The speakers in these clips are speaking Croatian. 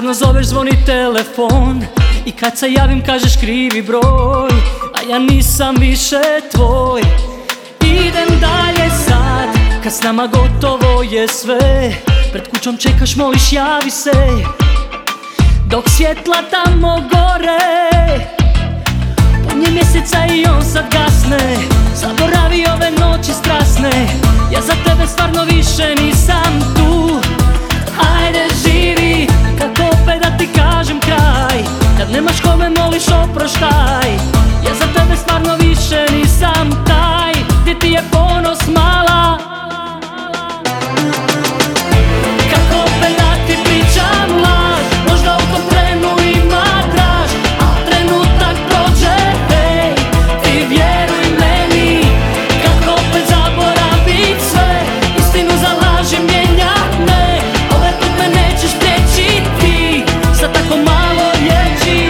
Uporno zoveš, zvoni telefon i kad se javim kažeš krivi broj, a ja nisam više tvoj. Idem dalje sad, kad s nama gotovo je sve. Pred kućom čekaš, moliš, javi se, dok svjetla tamo gore. Punje mjeseca i on sad gasne, zaboravi ove noći strasne. Ja za tebe stvarno više nisam tu. Ajde živi, kako opet da ti kažem kraj, kad nemaš kome moliš oproštaj. Ja za tebe stvarno više nisam taj, gdje ti je ponos mala. Kako opet da ti pričam laž, možda u tom trenu ima draž, a trenutak prođe, hej, ti vjeruj meni. Kako opet zaboravit sve, istinu za laži mijenjat ne. Ovaj put me nećeš priječiti sa tako malo riječi.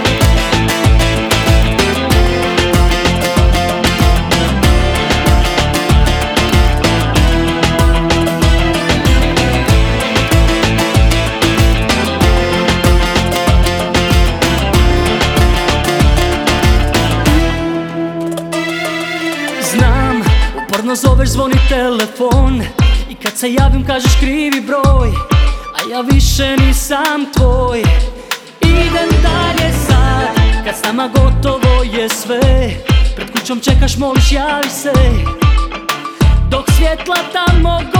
Znam, uporno zoveš, zvoni telefon i kad se javim kažeš krivi broj, a ja više nisam tvoj. Idem dalje sad, kad s nama gotovo je sve. Pred kućom čekaš, moliš, javi se, dok svjetla tamo gore.